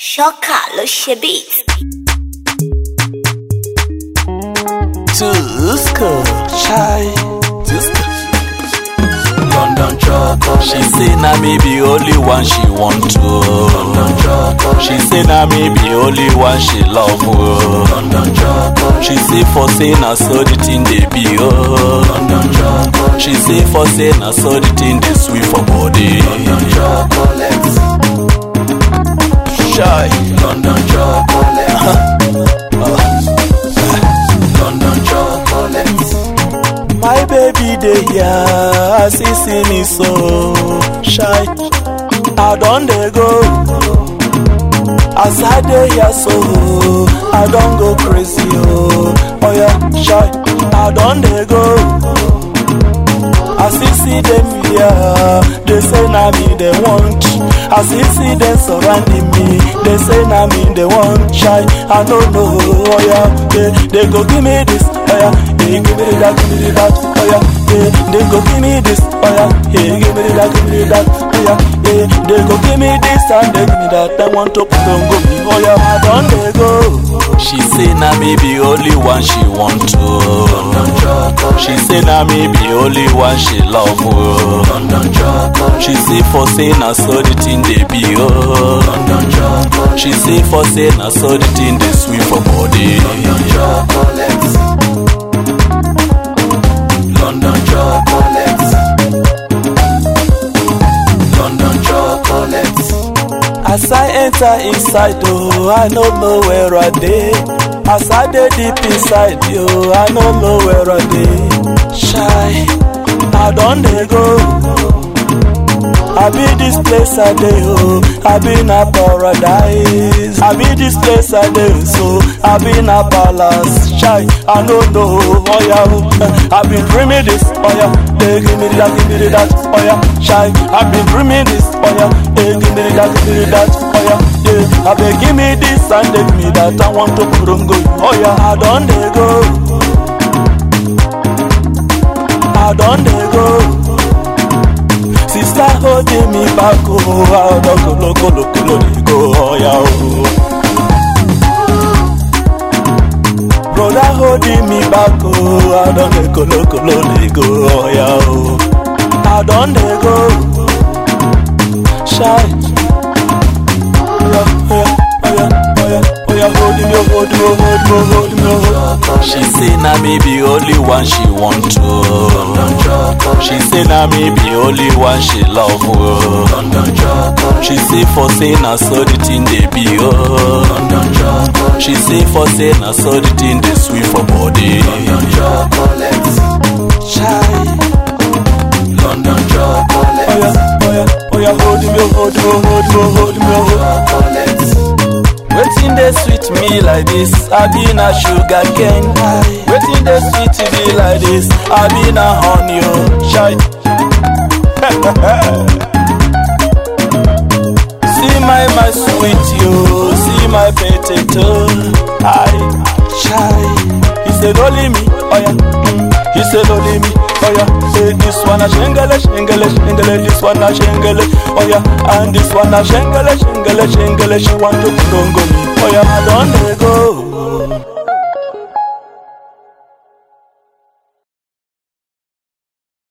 Shoka lo ṣe beat. Tuska, Shy, Tuska. London chocolate. She say na me be only one she want to. London chocolate. She say na me be only one she love. London chocolate. She say for say na so the thing dey be London chocolate. She say for say na so the thing dey sweet for body. London chocolate. Shy, London chocolate. London chocolate. my baby dey here, see me so shy. I don dey go, as I dey here so I don go crazy oh yeah shy. I don dey go, as you see them here, they say na me they want. As you see them surrounding me, they say na me they want shy. I don't know, oh yeah, they go give me this, oh yeah, hey, give me that, oh yeah, hey, they go give me this, oh yeah, hey, give me that, oh yeah, hey, they go give me this and they give me that. I want to put on go me, oh yeah, I don't they go. She say na me be only one she want to. She say na me be only one she love. She say for say na so the thing dey be She say for say na so the thing dey sweet for body. London chocolate. London chocolate. As I enter inside, oh, I don't know where I dey. As I dey deep inside, yo, I don't know where I dey. Shy, I don dey go. I be this place I dey, oh, I be na paradise. I be this place I dey, so I be na palace. Shy, I don't know, oh yeah, I been dreaming this, oh yeah, hey, give me that, oh yeah, shy. I been dreaming this, oh yeah, hey, give me that, oh yeah, yeah. I been give me this and they give me that. I want to put on go, oh yeah, I don't dey go. I don't dey go. Sister holding me back, oh, I don't go, oh yeah, oh. Brother holding me back, oh, I don't go, oh yeah, oh. I don't go. Shy, oh yeah, hold me. She say na me be only one she want to. She say na me be only one she love. She say for say na so the thing dey be She say for say na so the thing dey sweet for body. London chocolate. Shy, London chocolate. oh yeah, hold me. Chocolate. Waiting dey sweet me like this, I be na sugar cane. Waiting dey sweet me like this, I be na honey oh shy. See my sweet you, see my potato. I shy. He said only me, oh yeah. He said only me, oh yeah. Say this one a shengele, this one a shengele, oh yeah. And this one a shengele, she want to put on go me, oh yeah. I don't let go.